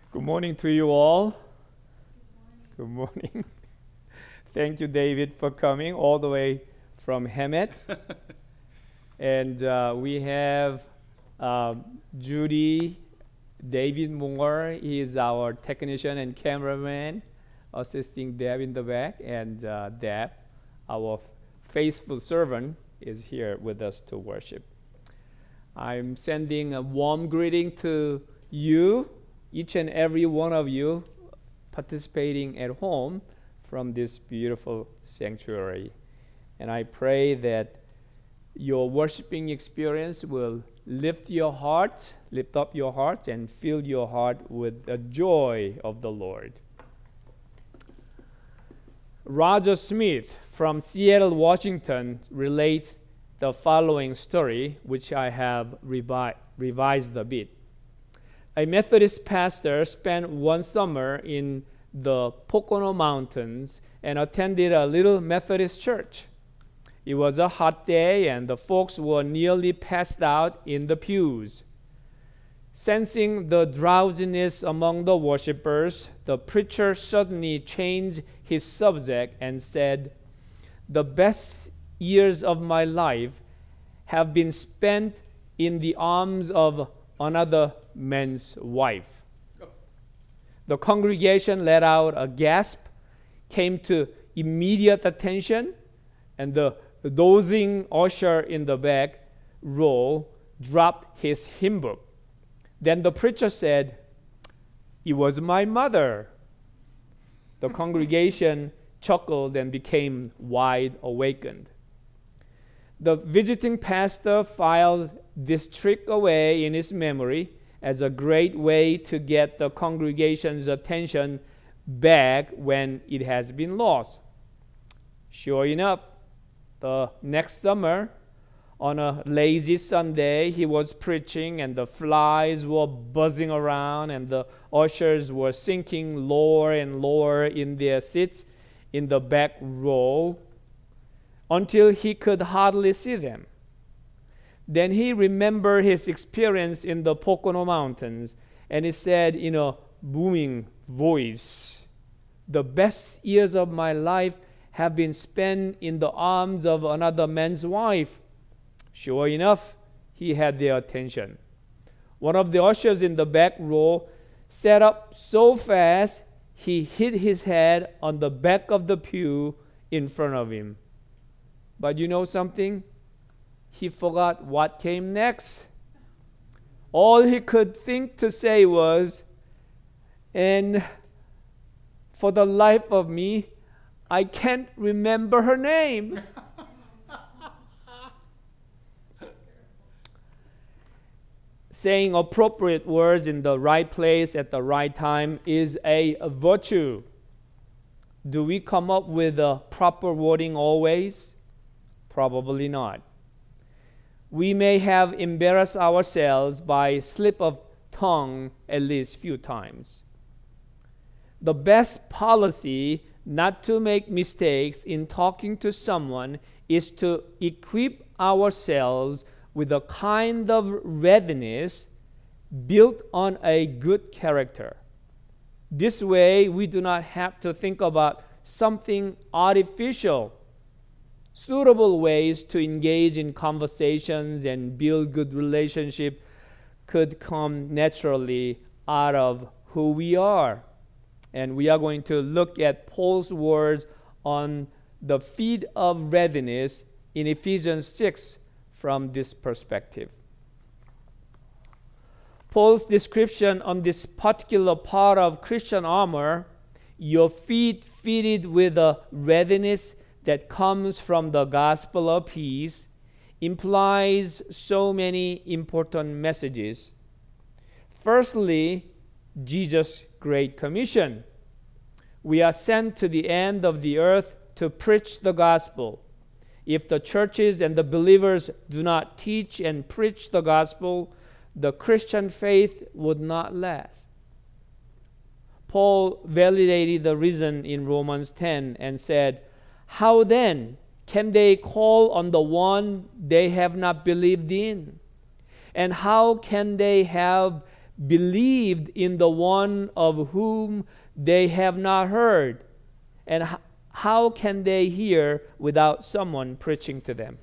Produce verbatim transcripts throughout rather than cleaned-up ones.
Good morning to you all. Good morning. Thank you, David, for coming all the way from Hemet. And uh, we have um, Judy, David Moore. He is our technician and cameraman, assisting Deb in the back. And uh, Deb, our faithful servant, is here with us to worship. I'm sending a warm greeting to you, each and every one of you participating at home from this beautiful sanctuary. And I pray that your worshiping experience will lift your heart, lift up your heart, and fill your heart with the joy of the Lord. Roger Smith from Seattle, Washington, relates the following story, which I have revi- revised a bit. A Methodist pastor spent one summer in the Pocono Mountains and attended a little Methodist church. It was a hot day and the folks were nearly passed out in the pews. Sensing the drowsiness among the worshipers, the preacher suddenly changed his subject and said, "The best years of my life have been spent in the arms of another man's wife." The congregation let out a gasp, came to immediate attention, and the dozing usher in the back row dropped his hymn book. Then the preacher said, "It was my mother." The congregation chuckled and became wide awakened. The visiting pastor filed this trick away in his memory as a great way to get the congregation's attention back when it has been lost. Sure enough, the next summer, on a lazy Sunday, he was preaching and the flies were buzzing around and the ushers were sinking lower and lower in their seats in the back row until he could hardly see them. Then he remembered his experience in the Pocono Mountains, and he said in a booming voice, "The best years of my life have been spent in the arms of another man's wife." Sure enough, he had their attention. One of the ushers in the back row sat up so fast he hit his head on the back of the pew in front of him. But you know something? He forgot what came next. All he could think to say was, "And for the life of me, I can't remember her name." Saying appropriate words in the right place at the right time is a virtue. Do we come up with the proper wording always? Probably not. We may have embarrassed ourselves by slip of tongue at least few times. The best policy not to make mistakes in talking to someone is to equip ourselves with a kind of readiness built on a good character. This way, we do not have to think about something artificial. Suitable ways to engage in conversations and build good relationship could come naturally out of who we are. And we are going to look at Paul's words on the feet of readiness in Ephesians six from this perspective. Paul's description on this particular part of Christian armor, your feet fitted with a readiness that comes from the gospel of peace, implies so many important messages. Firstly, Jesus' Great Commission. We are sent to the end of the earth to preach the gospel. If the churches and the believers do not teach and preach the gospel, the Christian faith would not last. Paul validated the reason in Romans ten and said, "How then can they call on the one they have not believed in? And how can they have believed in the one of whom they have not heard? And h- how can they hear without someone preaching to them?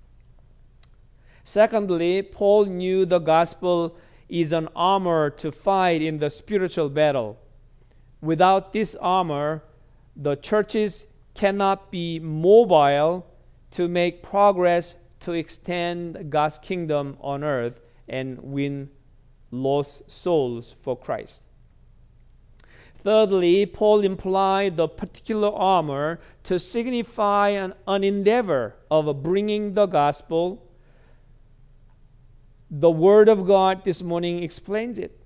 Secondly, Paul knew the gospel is an armor to fight in the spiritual battle. Without this armor, the churches cannot be mobile to make progress to extend God's kingdom on earth and win lost souls for Christ. Thirdly, Paul implied the particular armor to signify an, an endeavor of bringing the gospel. The Word of God this morning explains it.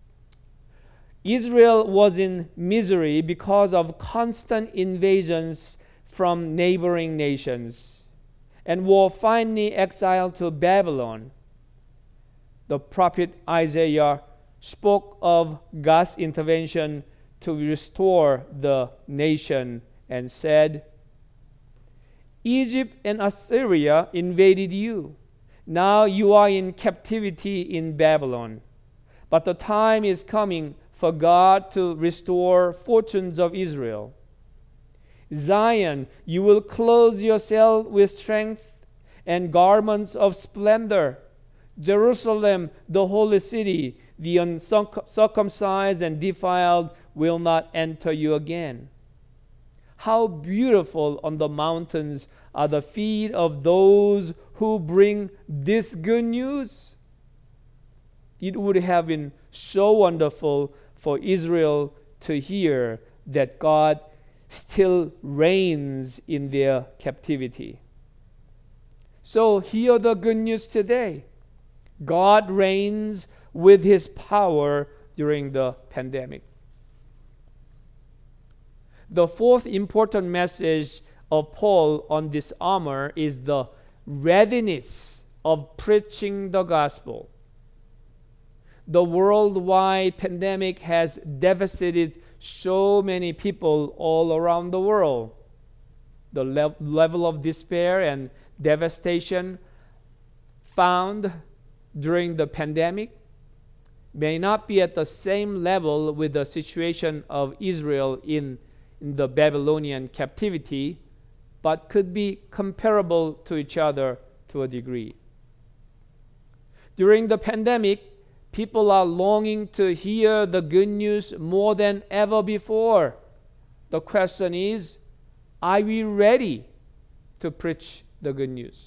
Israel was in misery because of constant invasions from neighboring nations and were finally exiled to Babylon. The prophet Isaiah spoke of God's intervention to restore the nation and said, Egypt and Assyria invaded you. Now you are in captivity in Babylon. But the time is coming for God to restore fortunes of Israel. Zion, you will clothe yourself with strength and garments of splendor. Jerusalem, the holy city, the uncircumcised and defiled will not enter you again. How beautiful on the mountains are the feet of those who bring this good news. It would have been so wonderful for Israel to hear that God still reigns in their captivity. So hear the good news today. God reigns with His power during the pandemic. The fourth important message of Paul on this armor is the readiness of preaching the gospel. The worldwide pandemic has devastated so many people all around the world. The le- level of despair and devastation found during the pandemic may not be at the same level with the situation of Israel in, in the Babylonian captivity, but could be comparable to each other to a degree. During the pandemic, people are longing to hear the good news more than ever before. The question is, are we ready to preach the good news?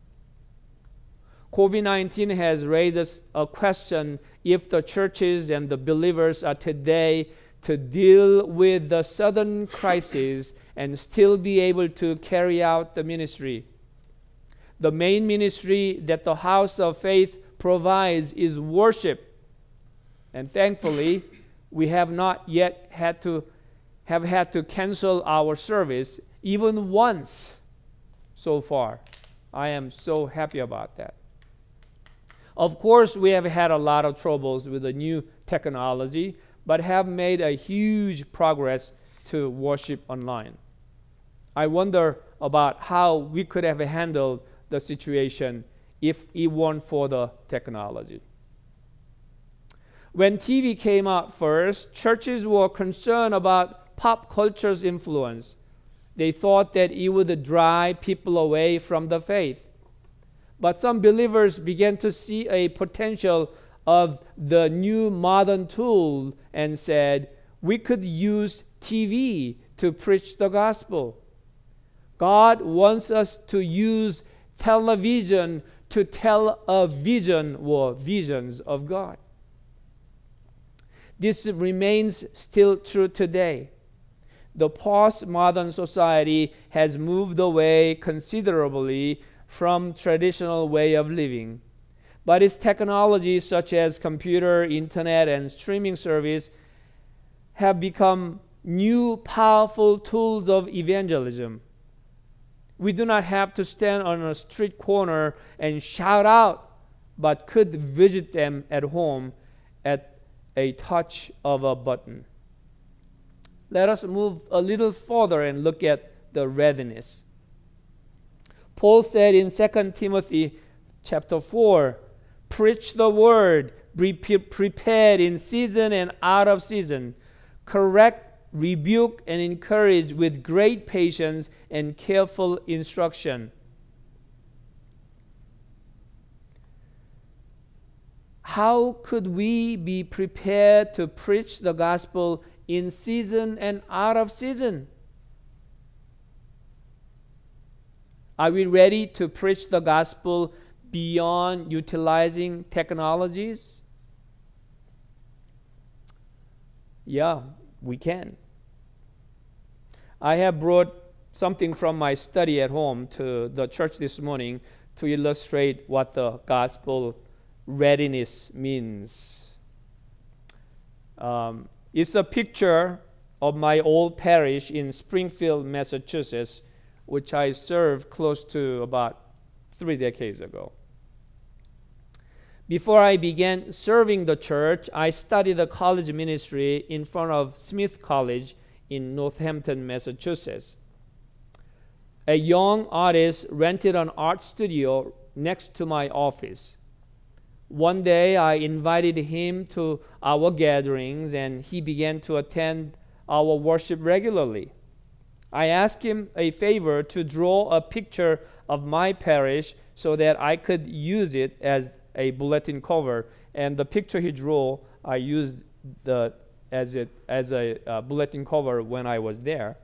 covid nineteen has raised a question if the churches and the believers are today to deal with the sudden crisis and still be able to carry out the ministry. The main ministry that the House of Faith provides is worship. And thankfully, we have not yet had to have had to cancel our service even once so far. I am so happy about that. Of course, we have had a lot of troubles with the new technology, but have made a huge progress to worship online. I wonder about how we could have handled the situation if it weren't for the technology. When T V came out first, churches were concerned about pop culture's influence. They thought that it would drive people away from the faith. But some believers began to see a potential of the new modern tool and said, we could use T V to preach the gospel. God wants us to use television to tell a vision or visions of God. This remains still true today. The postmodern society has moved away considerably from traditional way of living. But its technologies such as computer, internet, and streaming service have become new powerful tools of evangelism. We do not have to stand on a street corner and shout out, but could visit them at home at a touch of a button. Let us move a little further and look at the readiness. Paul said in Second Timothy chapter four, preach the word, be pre- prepared in season and out of season, correct, rebuke, and encourage with great patience and careful instruction. How could we be prepared to preach the gospel in season and out of season? Are we ready to preach the gospel beyond utilizing technologies? Yeah, we can. I have brought something from my study at home to the church this morning to illustrate what the gospel readiness means. Um, it's a picture of my old parish in Springfield, Massachusetts, which I served close to about three decades ago. Before I began serving the church, I studied the college ministry in front of Smith College in Northampton, Massachusetts. A young artist rented an art studio next to my office. One day, I invited him to our gatherings, and he began to attend our worship regularly. I asked him a favor to draw a picture of my parish so that I could use it as a bulletin cover, and the picture he drew, I used the as it as a uh, bulletin cover when I was there.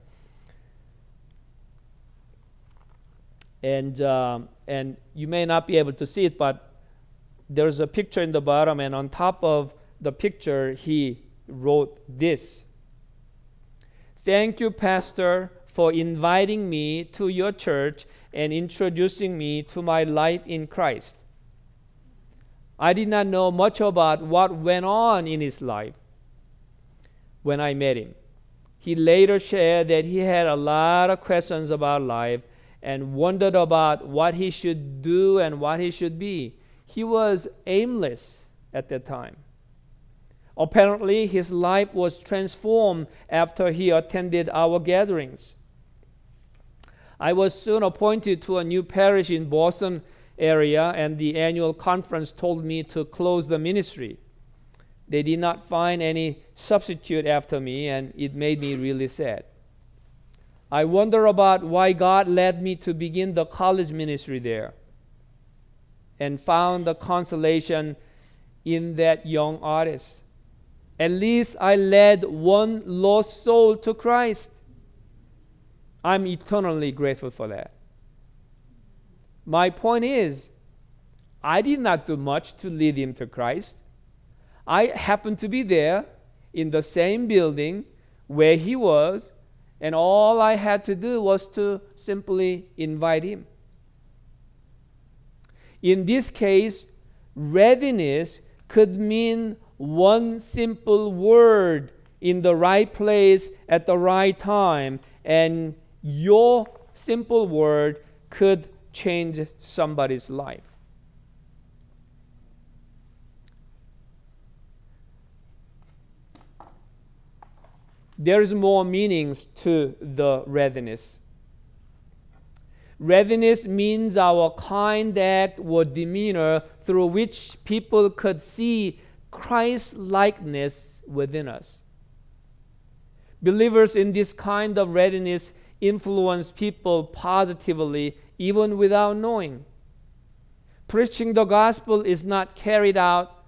And um, and you may not be able to see it, but there's a picture in the bottom, and on top of the picture, he wrote this: "Thank you, Pastor, for inviting me to your church and introducing me to my life in Christ. I did not know much about what went on in his life when I met him. He later shared that he had a lot of questions about life and wondered about what he should do and what he should be. He was aimless at that time. Apparently, his life was transformed after he attended our gatherings. I was soon appointed to a new parish in Boston area, and the annual conference told me to close the ministry. They did not find any substitute after me, and it made me really sad. I wonder about why God led me to begin the college ministry there, and found the consolation in that young artist. At least I led one lost soul to Christ. I'm eternally grateful for that. My point is, I did not do much to lead him to Christ. I happened to be there in the same building where he was, and all I had to do was to simply invite him. In this case, readiness could mean one simple word in the right place at the right time, and your simple word could change somebody's life. There's more meanings to the readiness. Readiness means our kind act or demeanor through which people could see Christ-likeness within us. Believers in this kind of readiness influence people positively even without knowing. Preaching the gospel is not carried out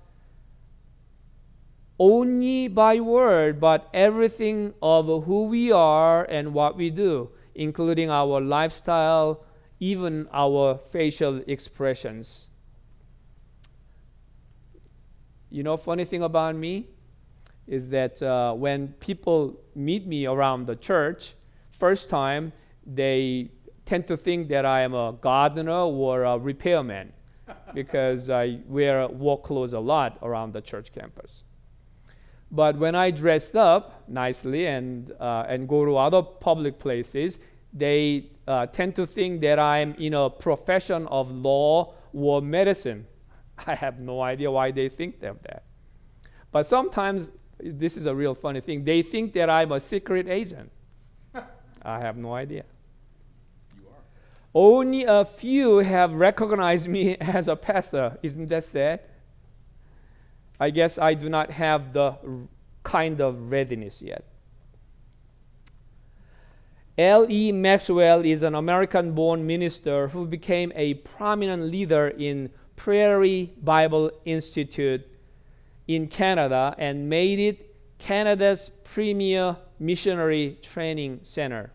only by word, but everything of who we are and what we do, including our lifestyle, even our facial expressions. You know, funny thing about me is that uh, when people meet me around the church, first time they tend to think that I am a gardener or a repairman because I wear work clothes a lot around the church campus. But when I dressed up nicely and uh, and go to other public places, they uh, tend to think that I'm in a profession of law or medicine. I have no idea why they think of that. But sometimes, this is a real funny thing, they think that I'm a secret agent. I have no idea. You are. Only a few have recognized me as a pastor. Isn't that sad? I guess I do not have the kind of readiness yet. L E Maxwell is an American-born minister who became a prominent leader in Prairie Bible Institute in Canada and made it Canada's premier missionary training center.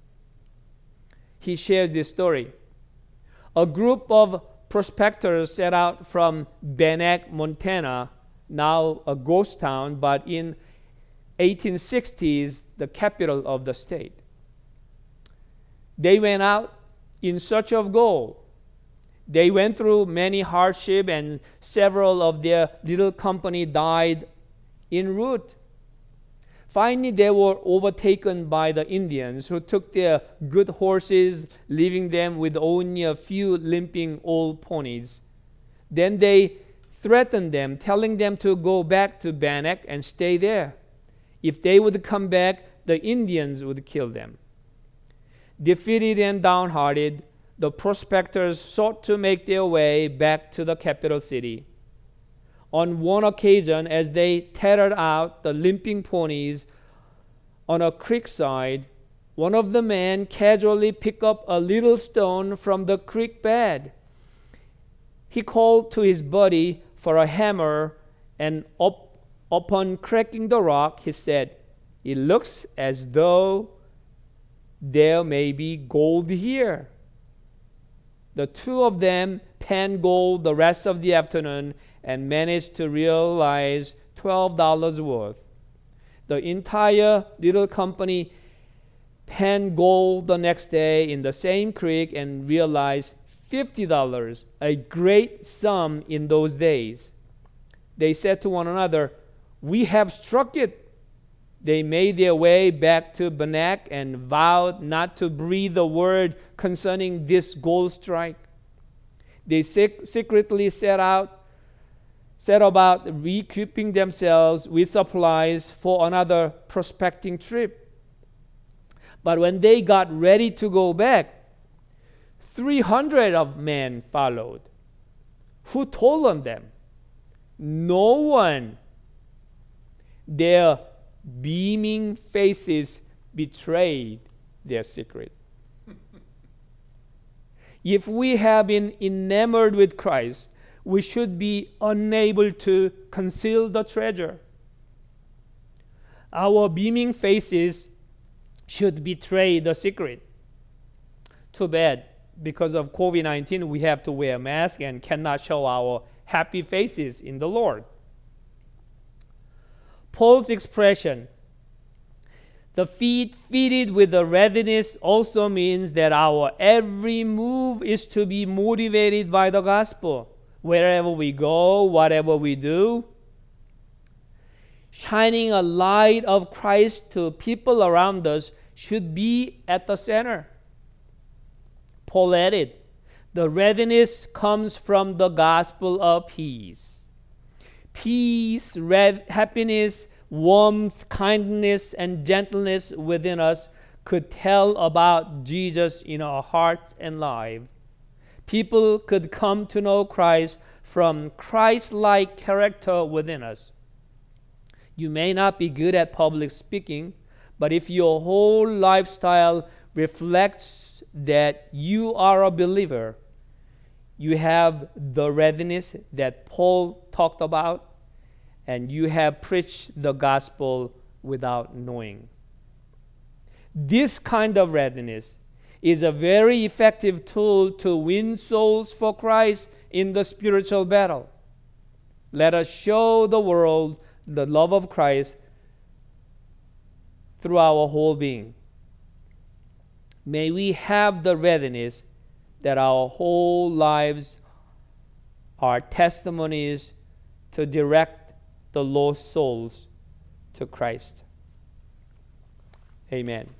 He shares this story. A group of prospectors set out from Bannack, Montana, now a ghost town, but in eighteen sixties, the capital of the state. They went out in search of gold. They went through many hardships, and several of their little company died en route. Finally, they were overtaken by the Indians, who took their good horses, leaving them with only a few limping old ponies. Then they threatened them, telling them to go back to Bannack and stay there. If they would come back, the Indians would kill them. Defeated and downhearted, the prospectors sought to make their way back to the capital city. On one occasion, as they tethered out the limping ponies on a creek side, one of the men casually picked up a little stone from the creek bed. He called to his buddy for a hammer, and up, upon cracking the rock, he said, "It looks as though there may be gold here." The two of them panned gold the rest of the afternoon and managed to realize twelve dollars worth. The entire little company panned gold the next day in the same creek and realized fifty dollars, a great sum in those days. They said to one another, "We have struck it." They made their way back to Bannack and vowed not to breathe a word concerning this gold strike. They sec- secretly set out, set about recouping themselves with supplies for another prospecting trip. But when they got ready to go back, three hundred of men followed. Who told on them? No one. Their beaming faces betrayed their secret. If we have been enamored with Christ, we should be unable to conceal the treasure. Our beaming faces should betray the secret. Too bad, because of covid nineteen, we have to wear a mask and cannot show our happy faces in the Lord. Paul's expression, "the feet fitted with the readiness," also means that our every move is to be motivated by the gospel. Wherever we go, whatever we do, shining a light of Christ to people around us should be at the center. Paul added, "The readiness comes from the gospel of peace." Peace, red, happiness, warmth, kindness, and gentleness within us could tell about Jesus in our hearts and lives. People could come to know Christ from Christ-like character within us. You may not be good at public speaking, but if your whole lifestyle reflects that you are a believer, you have the readiness that Paul talked about, and you have preached the gospel without knowing. This kind of readiness is a very effective tool to win souls for Christ in the spiritual battle. Let us show the world the love of Christ through our whole being. May we have the readiness that our whole lives are testimonies to direct the lost souls to Christ. Amen.